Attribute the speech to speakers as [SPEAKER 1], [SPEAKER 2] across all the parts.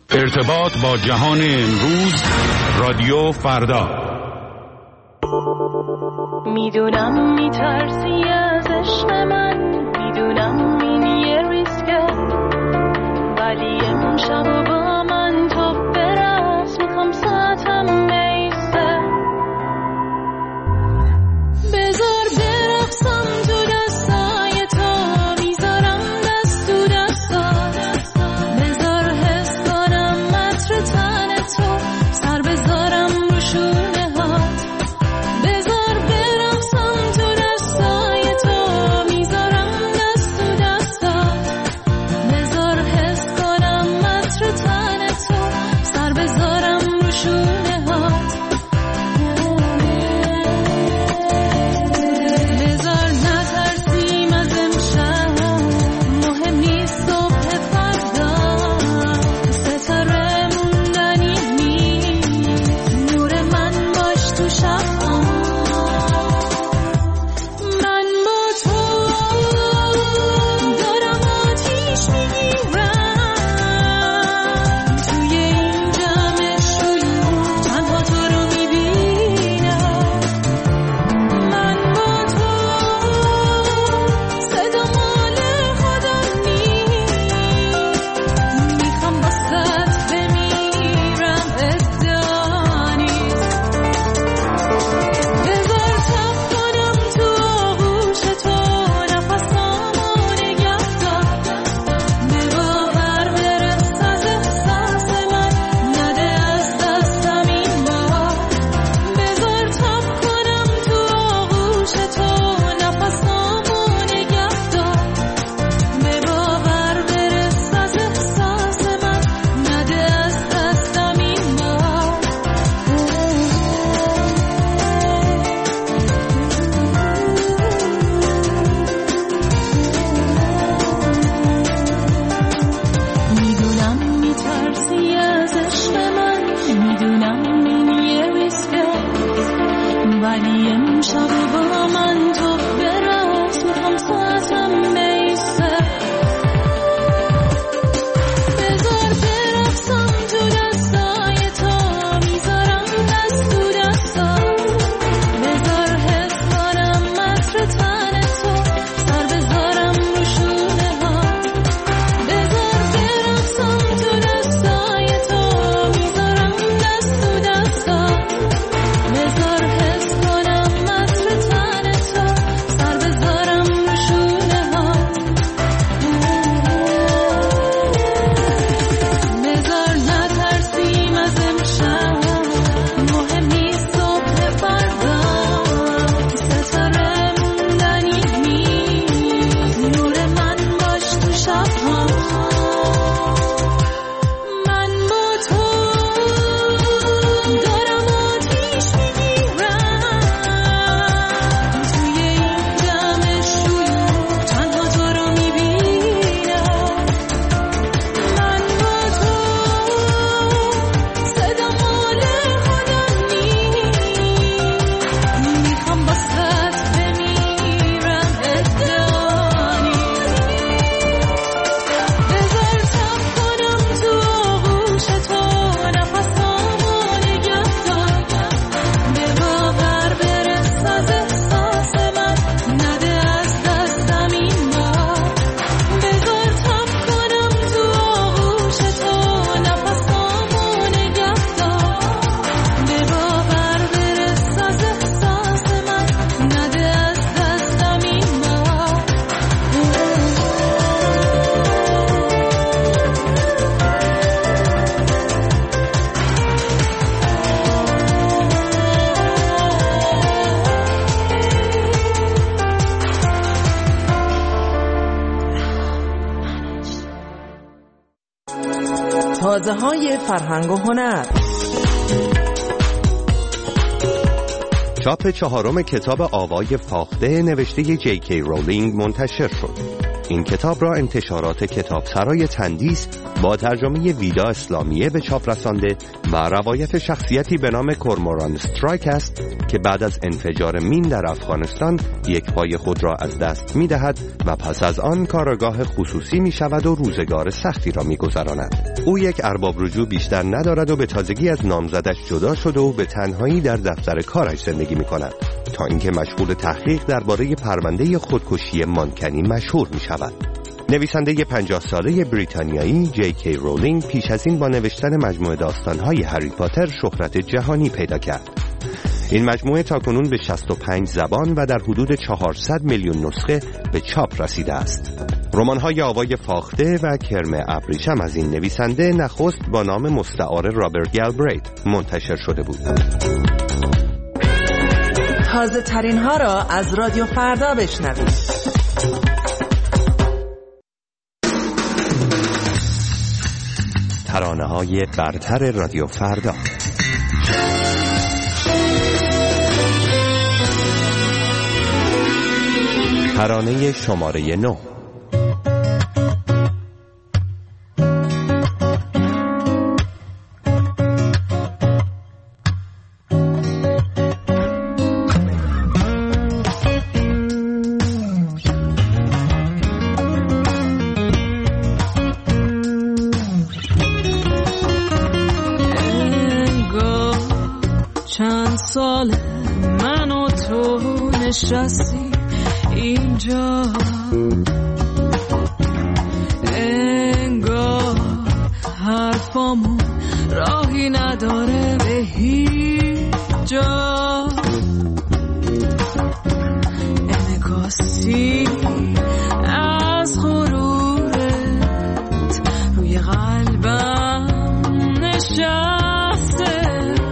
[SPEAKER 1] ارتباط با جهان امروز، رادیو فردا.
[SPEAKER 2] میدونم میترسی از عشق من، میدونم این یه ریسکه، ولی امشب با من تو برقص، میخوام ساعتم بیسته، بذار برقصم تو دستای تو، میذارم دست تو دستات، بذار حس کنم عطر تن تو، سر بذارم رو شونه هات، بذار برقصم تو دستای تو، میذارم دست تو دستات، بذار حس کنم عطر تن تو، سر بذارم رو شونه هات، بذار نترسیم از امشب، مهم نیست صبح فردا، ستاره موندنی نیست، نور من باش تو شب، من با تو دارم آتیش میگیرم، توی این جمع شلوغ تنها تو رو میبینم، من با تو صدا مال خودم نیست، میخوام باست بمیرم ادعا نیست، بذار تب کنم تو آغوش تو، نفسامو نگه دار، به باور برس از احساس من، نده از دستم این بار، بذار تب کنم تو آغوش تو، نفسامو نگه دار، به باور برس از احساس من، نده از دستم این بار. میدونم میترسی از عشق من، میدونم این یه ریسکه، ولی امشب با من تو برقص، میخوام ساعتم بیسته، بذار برقصم تو دستای تو، میذارم دست تو دستات، بذار حس کنم عطر تن تو، سر بذارم رو شونه هات، بذار برقصم تو دستای تو، میذارم دست تو دستات، بذار حس کنم عطر تن تو، سر بذارم رو شونه هات، بذار نترسیم از امشب، مهم نیست صبح فردا، ستاره موندنی نیست، نور من باش تو شب‌ها، من با تو دارم آتیش میگیرم، توی این جمع شلوغ تنها تو رو میبینم، من با تو صدا مال خودم نیست، میخوام باست بمیرم ادعا نیست، بذار تب کنم تو آغوش تو، نفسامو نگه دار، به باور برس از احساس من، نده از دستم این بار، بذار تب کنم تو آغوش تو، نفسامو نگه دار، به باور برس از احساس من، نده از دستم این بار.
[SPEAKER 3] تازه‌های فرهنگ و هنر.
[SPEAKER 4] چاپ 4 کتاب آوای فاخته نوشته جی کی رولینگ منتشر شد. این کتاب را انتشارات کتابسرای تندیس با ترجمه ویدا اسلامیه به چاپ رسانده و روایت شخصیتی به نام کورموران استرایک است که بعد از انفجار مین در افغانستان یک پای خود را از دست می دهد و پس از آن کارگاه خصوصی می شود و روزگار سختی را می گذراند. او یک ارباب رجوع بیشتر ندارد و به تازگی از نامزدش جدا شده و به تنهایی در دفتر کارش زندگی می کند تا اینکه مشغول تحقیق درباره پرونده خودکشی مانکنی مشهور می شود. نویسنده 50 ساله بریتانیایی جی کی رولینگ پیش از این با نوشتن مجموعه داستان‌های هری پاتر شهرت جهانی پیدا کرد. این مجموعه تاکنون به 65 زبان و در حدود 400 میلیون نسخه به چاپ رسیده است. رمان‌های آوای فاخته و کرم ابریشم از این نویسنده نخست با نام مستعار رابرت گالبریت منتشر شده بود.
[SPEAKER 3] تازه ترین ها را از رادیو فردا بشنوید.
[SPEAKER 4] ترانه‌های برتر رادیو فردا. ترانه شماره 9.
[SPEAKER 2] سال من و تو نشستی اینجا، انگار حرفامون راهی نداره به هیچ جا. انعکاسی از غرورت روی قلبم نشسته،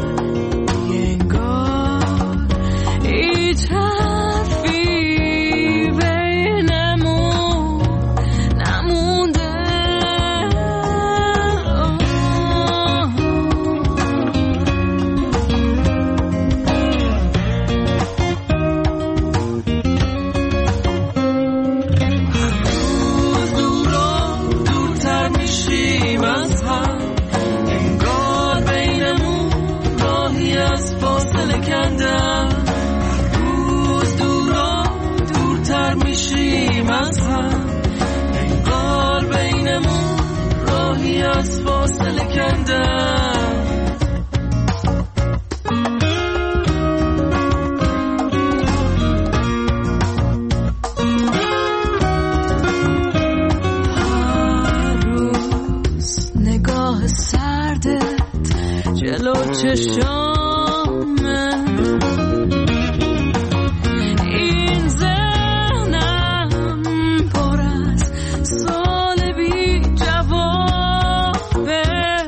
[SPEAKER 2] این ذهنم پر از سال بی جوابه،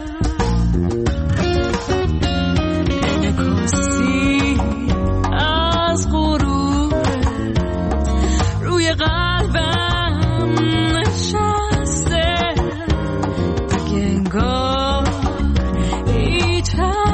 [SPEAKER 2] انعکاسی از غرورت روی قلبم نشسته، دیگه انگار هیچ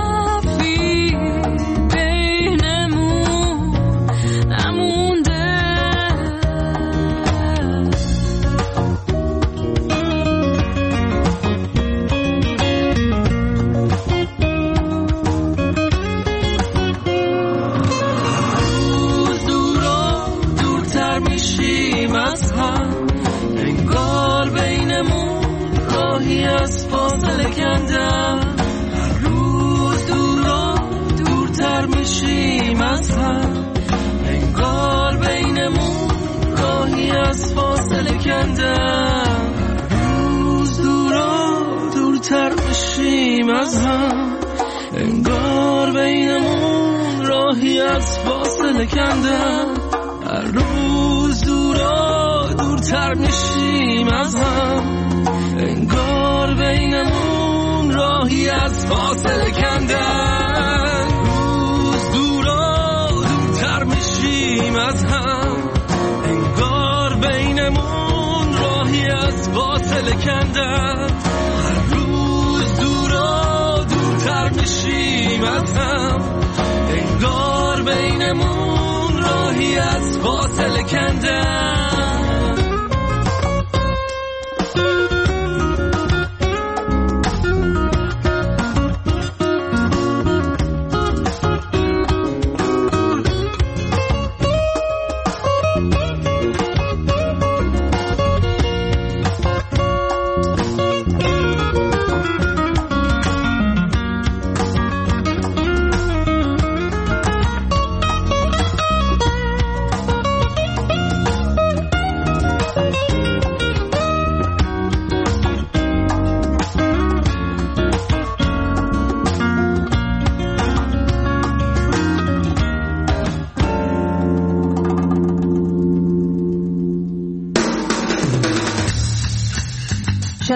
[SPEAKER 2] روز دورا دورتر میشیم از هم، انگار بینمون راهی از فاصله کندن. هر روز دورا دورتر میشیم از هم، انگار بینمون راهی از فاصله کندن. روز دورا دورتر میشیم از هم، انگار بینمون راهی از فاصله کندن. هر روز دورا دورتر میشیم از هم، انگار بینمون راهی از فاصله کندن.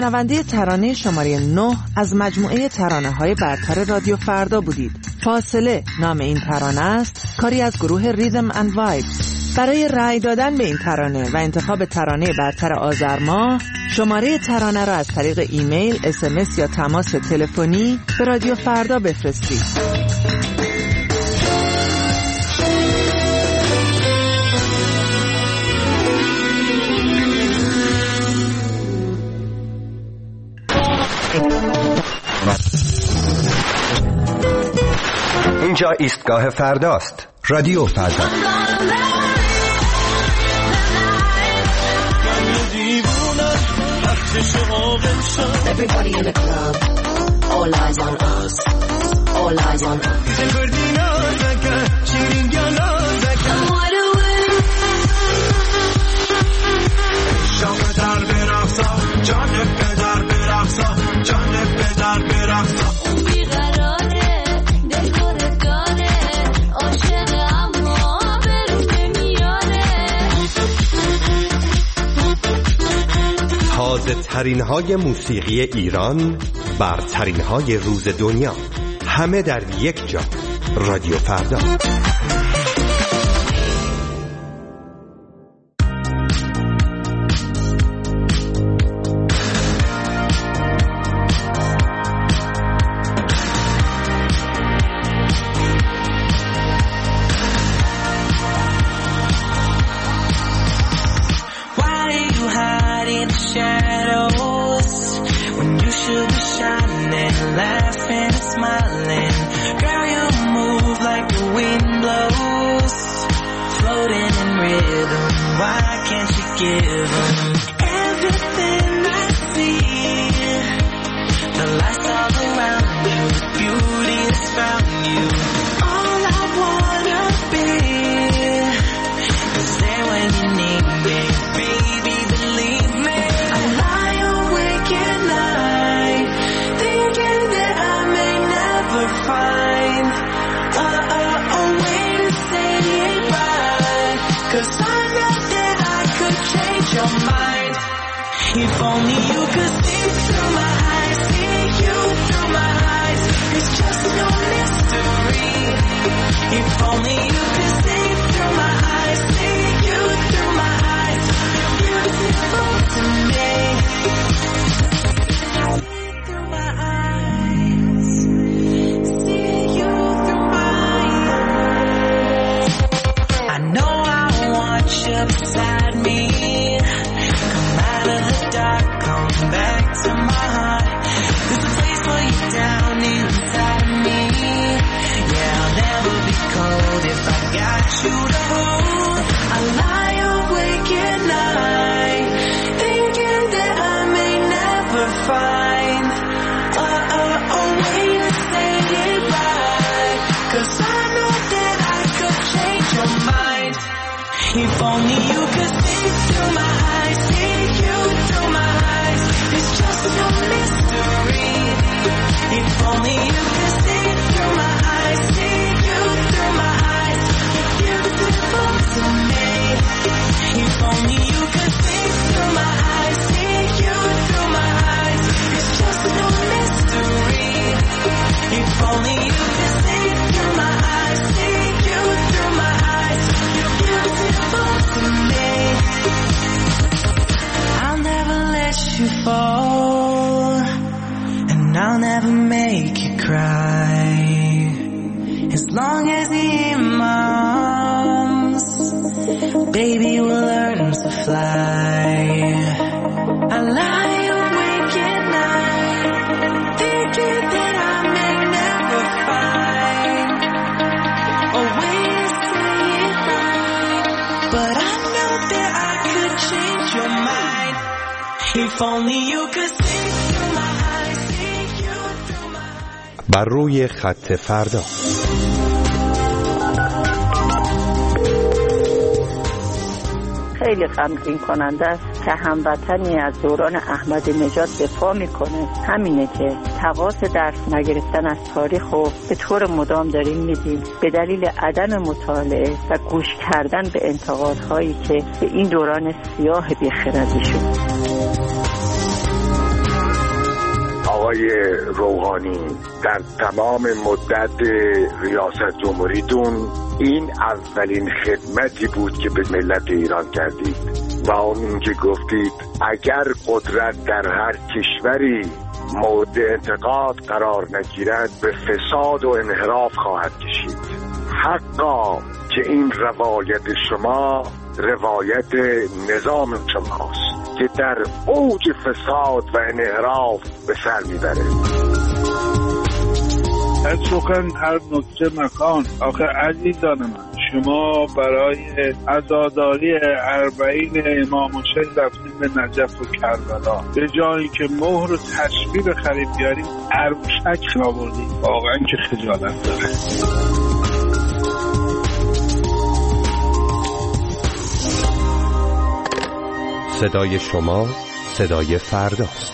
[SPEAKER 3] شنونده ترانه شماره 9 از مجموعه ترانه‌های برتر رادیو فردا بودید. فاصله نام این ترانه است، کاری از گروه ریدم اند وایبز. برای رأی دادن به این ترانه و انتخاب ترانه برتر آذر ماه، شماره ترانه را از طریق ایمیل، SMS یا تماس تلفنی به رادیو فردا بفرستید.
[SPEAKER 4] اینجا ایستگاه فرداست. رادیو فردا.
[SPEAKER 5] Everybody in the club, all eyes on us, all eyes on us.
[SPEAKER 4] تازه ترین های موسیقی ایران، برترین های روز دنیا، همه در یک جا. رادیو فردا.
[SPEAKER 2] If only you could see through my eyes, see you through my eyes. It's just no mystery. If only you could see through my eyes, see you through my eyes. You're beautiful to me. Through my eyes, see you through my eyes. I know I want you beside me. Come back to my heart. There's a place for you down inside me. Yeah, I'll never be cold if I got you to hold. I lie awake at night, thinking that I may never find a way to say it right. 'Cause I know that I could change your mind. If only you could see through my eyes, see you through my eyes. It's just no mystery. If only you could see through my eyes, see you through my eyes. You're beautiful to me. If only you could see through my eyes, see you through my eyes. It's just no mystery. If only you could see through my eyes, see you through my eyes. You're beautiful to me. I'll never let you fall, and I'll never make you cry. As long as you're in my arms, baby, we'll learn to fly. I lie awake at night, thinking that I may never find a way to say it right. But I know that I could change your mind. If only you could see through my eyes, see you through my eyes.
[SPEAKER 4] بر روی خط فردا.
[SPEAKER 6] خیلی غمگین کننده است که هموطنی از دوران احمدی نژاد دفاع میکنه. همینه که تقاضا درس نگرفتن از تاریخ رو به طور مدام داریم میدیم به دلیل عدم مطالعه و گوش کردن به انتقادهایی که به این دوران سیاه بی‌خردی شد.
[SPEAKER 7] آقای روحانی در تمام مدت ریاست جمهوریتون این اولین خدمتی بود که به ملت ایران کردید و اون که گفتید اگر قدرت در هر کشوری مورد انتقاد قرار نگیرد به فساد و انحراف خواهد کشید. حقا که این روایت شما روایت نظام شماست که در اوج فساد و انحراف به سر میبره.
[SPEAKER 8] از سخن هر نکته مکان. آخه عزیزان من، شما برای عزاداری 40 امام حسین رفتیم به نجف و کربلا، به جایی که مهر و تشبیه خرید بیاریم عروشک آوردیم. واقعا که خجالت داره.
[SPEAKER 4] صدای شما صدای فرداست.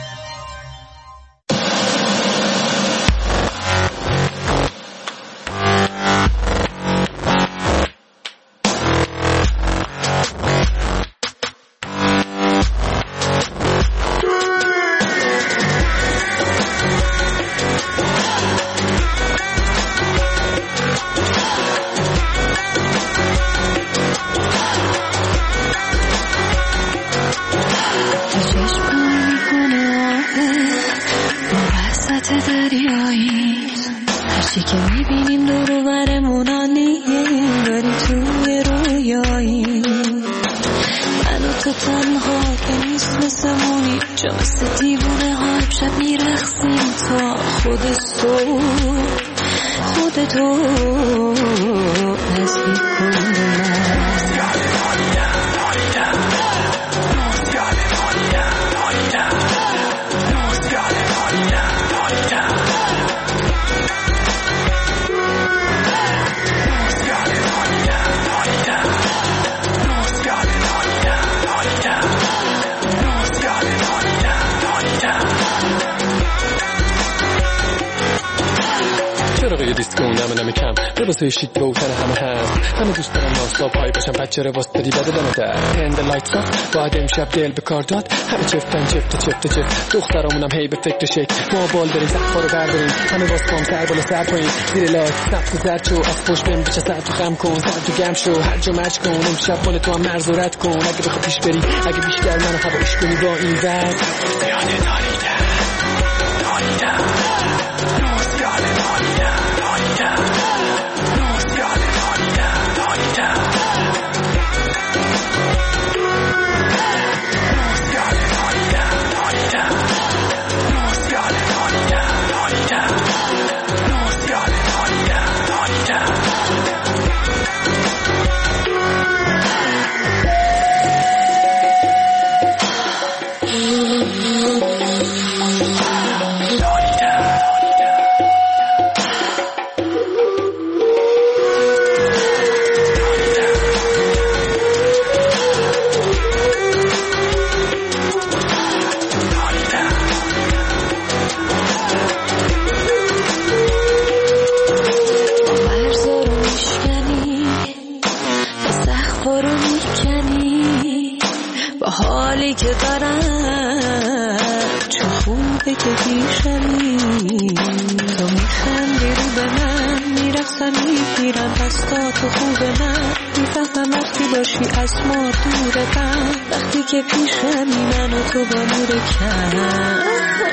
[SPEAKER 9] شیت به اوتن همه دوست دارم ناسلا پای باشم بچه رو واسه دی بده دمه در هند لایت ساخت باید امشب دل به کار داد همه چفتن چفت دخترامونم هی به فکر شک ما بال بریم سقفا رو برداریم همه باز کام سر بالا سر پایین زیر لایت سقف زرد شو از پشت بهم بچه سر تو خم کن سر تو گم شو هر جا مچ کن امشب مال تو هم مرز و رد کن اگه بخواه پیش بری اگه بیشتر منو هوایش کنی با این زد زیاده داریدم که پیشمی من و تو با نور کم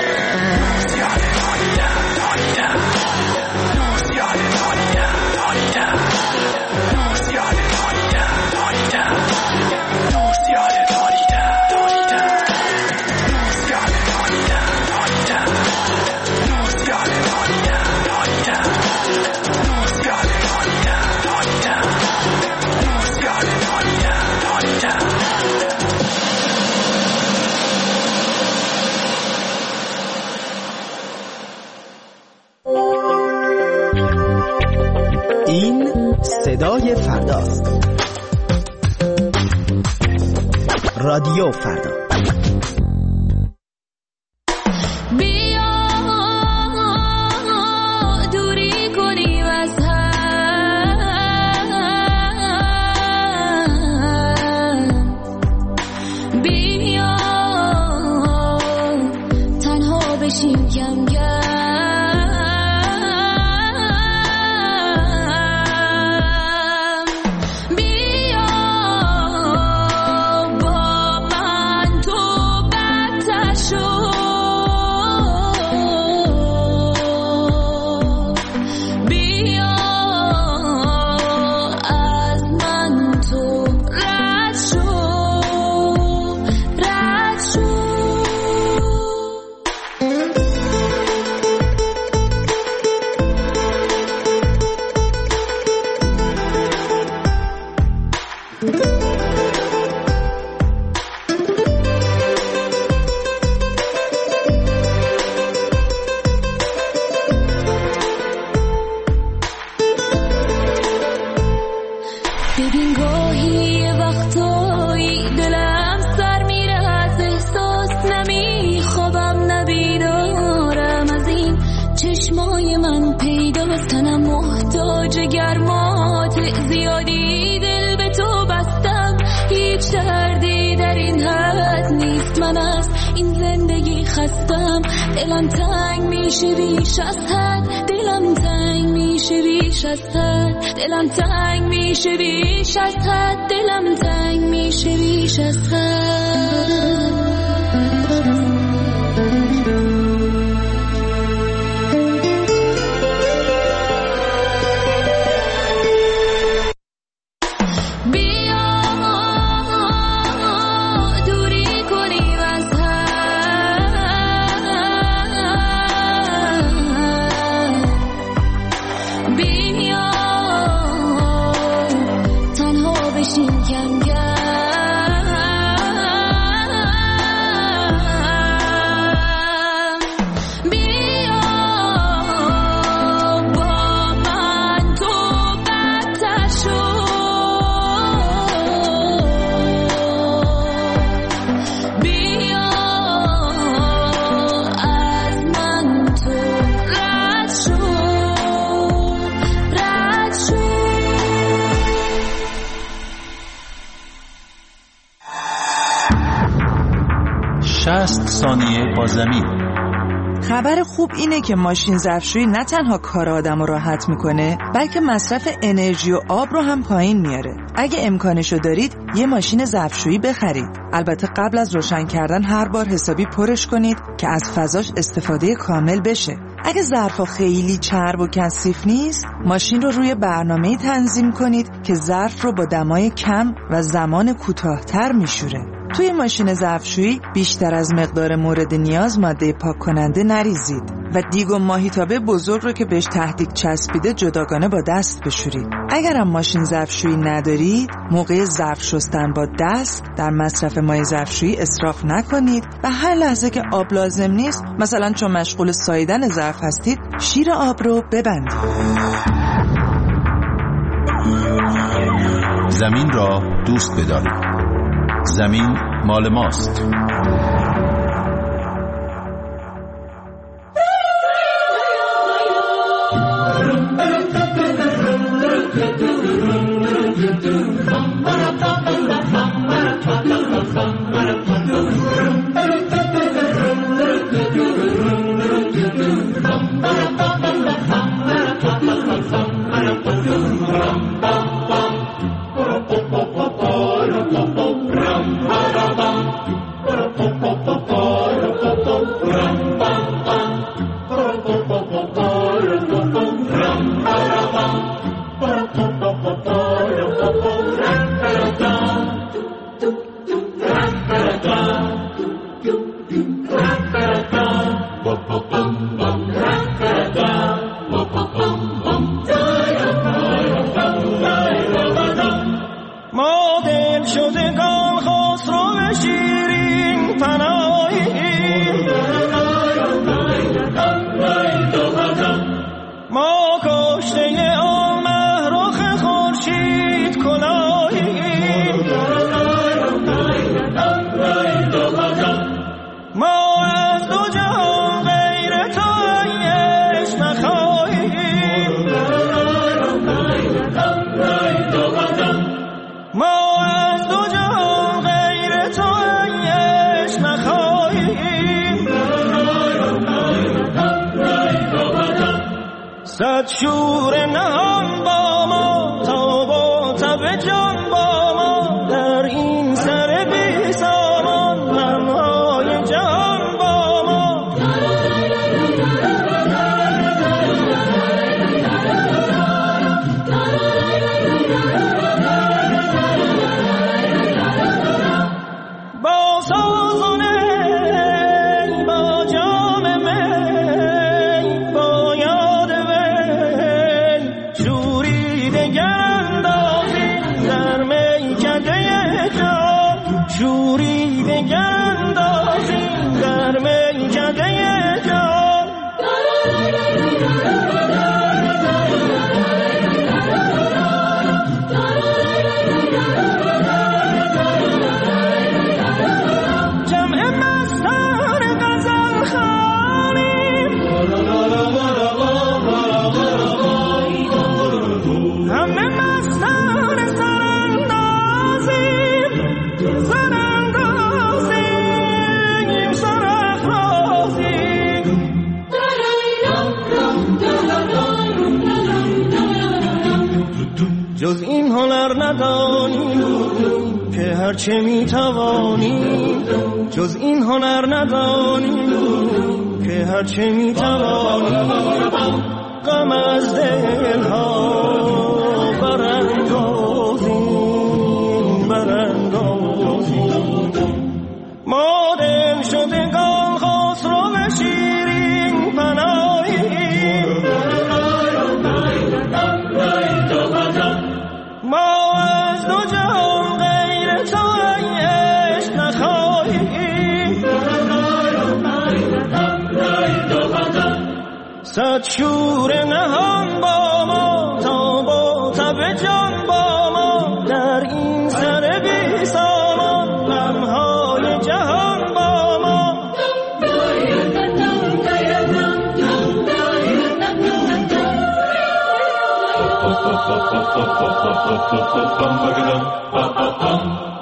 [SPEAKER 10] این صدای فرداست. رادیو فردا.
[SPEAKER 2] تنها به بشیم کم ببین گاهی وقتایی دلم سر میره از احساس، نمیخوابم نبیدارم از این چشمای من پیداست، تنم محتاج گرمات زیادی، دل به تو بستم هیچ دردی در این حد نیست، من از این زندگی خستم، دلم تنگ میشه بیش از حد، دلم تنگ میشه بیش از حد، دلم تنگ میشه بیش از حد، دلم تنگ میشه بیش از حد.
[SPEAKER 1] ثانیه با زمین.
[SPEAKER 3] خبر خوب اینه که ماشین ظرفشویی نه تنها کار آدم رو راحت میکنه، بلکه مصرف انرژی و آب رو هم پایین میاره. اگه امکانشو دارید یه ماشین ظرفشویی بخرید. البته قبل از روشن کردن هر بار حسابی پرش کنید که از فضاش استفاده کامل بشه. اگه ظرفا خیلی چرب و کثیف نیست، ماشین رو روی برنامه‌ای تنظیم کنید که ظرف رو با دمای کم و زمان کوتاه‌تر میشوره. توی ماشین ظرفشویی بیشتر از مقدار مورد نیاز ماده پاک کننده نریزید و دیگ و ماهیتابه بزرگ رو که بهش تهدیگ چسبیده جداگانه با دست بشورید. اگرم ماشین ظرفشویی ندارید، موقع ظرف شستن با دست در مصرف مایع ظرفشویی اسراف نکنید و هر لحظه که آب لازم نیست، مثلا چون مشغول ساییدن ظرف هستید، شیر آب رو ببندید.
[SPEAKER 1] زمین را دوست بدارید. زمین مال ماست.
[SPEAKER 11] ما از دو جهان غیر تو صد شور نهان با ما، تاب و تب جان با ما، در این سر بی سامان غمهای جهان با ما. با سازونه با جام می، با یاد وی شوریده گندازیم در میکده جان، شوریده گندازیم در میکده جان. جمع مستان غزل خوانیم، همه مستان سراندازیم، سراندازیم، سراندازیم. جز این هنر ندانیم که هرچه میتوانیم، جز این هنر ندانیم که هرچه میتوانیم، غم از دلها براندازیم، براندازیم. ما دل شدگان خسرو شیرین پناهیم، ما از دو جهان غیر تو ای عشق نخواهیم. صد شور نهان با ما، تاب و تب جان با ما، در این سر بی سامان غمهای جهان با ما.
[SPEAKER 2] Bum,